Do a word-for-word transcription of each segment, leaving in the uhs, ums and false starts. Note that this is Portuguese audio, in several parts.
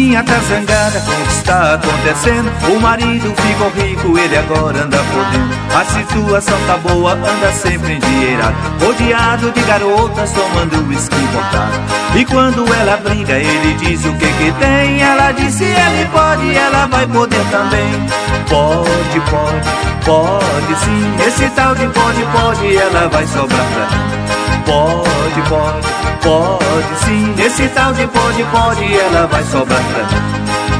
vizinha tá zangada com o que está acontecendo. O marido ficou rico, ele agora anda podendo. A situação tá boa, anda sempre endinheirado, rodeado de garotas tomando uísque importado. E quando ela briga, ele diz o que que tem. Ela diz se ele pode, ela vai poder também. Pode, pode, pode sim. Esse tal de pode, pode, ela vai sobrar pra mim. Pode, pode, pode sim. Esse tal de pode, pode, ela vai sobrar pra mim.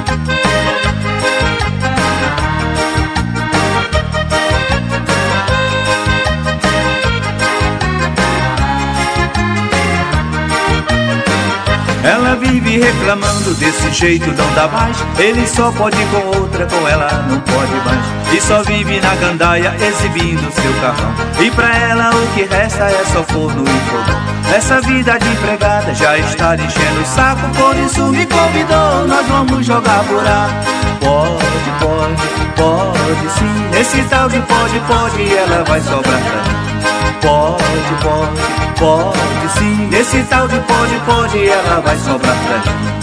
Ela vive reclamando desse jeito não dá mais. Ele só pode ir com outra, com ela não pode mais. E só vive na gandaia exibindo seu carrão. E pra ela o que resta é só forno e fogão. Essa vida de empregada já está enchendo o saco. Por isso me convidou, nós vamos jogar buraco. Pode, pode, pode sim. Esse tal de pode, pode, ela vai sobrar pra mim. Pode, pode, pode sim. Esse tal de pode, pode, ela vai sobrar pra mim.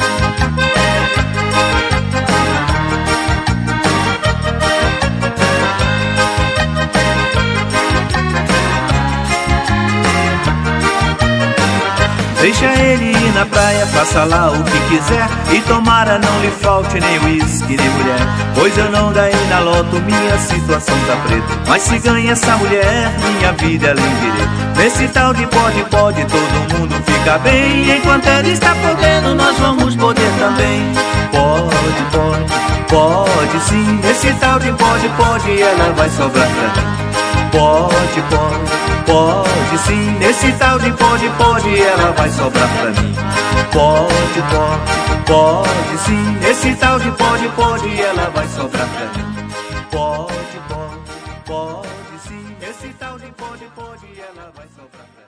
Deixa ele ir na praia, faça lá o que quiser. E tomara não lhe falte nem uísque nem mulher. Pois eu não ganhei na loto, minha situação tá preta. Mas se ganha essa mulher, minha vida é lindirê. Nesse tal de pode, pode, todo mundo fica bem. Enquanto ela está podendo, nós vamos poder também. Pode, pode, pode sim. Esse tal de pode, pode, ela vai sobrar pra mim. Pode, pode, pode sim. Esse tal de pode, pode, ela vai sobrar pra mim. Pode, pode, pode sim. Esse tal de pode, pode, ela vai sobrar pra mim. Pode, pode, pode sim. Esse tal de pode, pode, ela vai sobrar pra mim.